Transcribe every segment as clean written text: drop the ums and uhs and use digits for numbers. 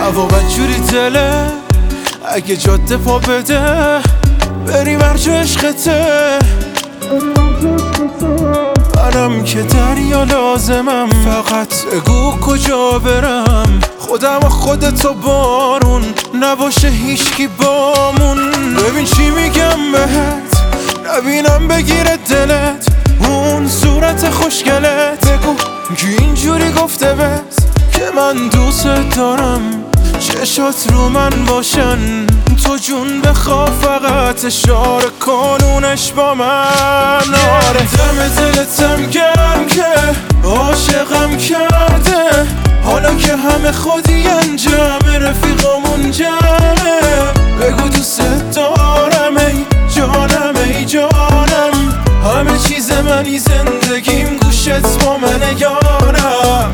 هوا بدجوری دله اگه جاده پا بده بریم هرجا عشقته منم که دریا لازمم فقط بگو کجا برم خودم و خودتو بارون نباشه هیچکی بامون ببین چی میگم بهت نبینم بگیره دلت اون صورت خوشگلت بگو که اینجوری گفته بس که من دوست دارم چشات رو من باشن تو جون بخوا فقط اشاره کنونش با من آره دم دلتم گرم که عاشقم کرده حالا که همه خودی انجام رفیقامون جمعه بگو دوست دارم ای جانم ای جانم همه چیز منی زندگیم گوشت با من یارم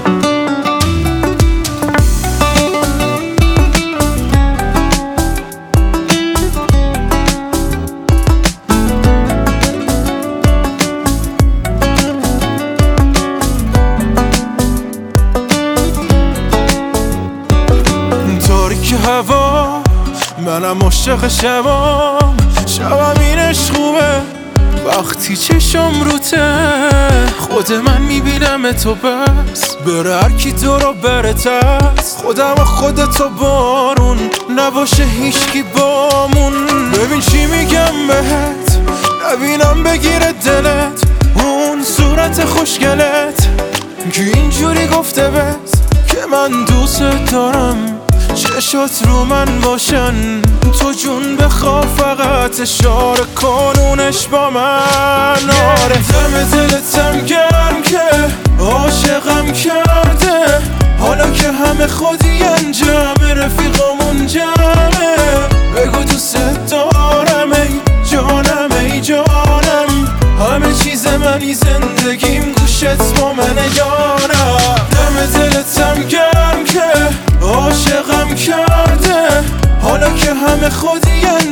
هوا منم عاشق شبام شبم اینش خوبه وقتی چشم روته خود من میبینم تو بس بره هرکی تو رو برتست خودم و خودتو بارون نباشه هیچکی بامون ببین چی میگم بهت نبینم بگیره دلت اون صورت خوشگلت که اینجوری گفته بس که من دوست دارم چشات رو من باشن تو جون بخوا فقط اشاره کنونش با من آره دم دلتم گرم که عاشقم کرده حالا که همه خودی انجام رفیقامون جمعه بگو دوست دارم ای جانم ای جانم همه چیز منی زندگیم گوشت با من یارم دم دلتم گرم که عاشقم کرده حالا که همه خودی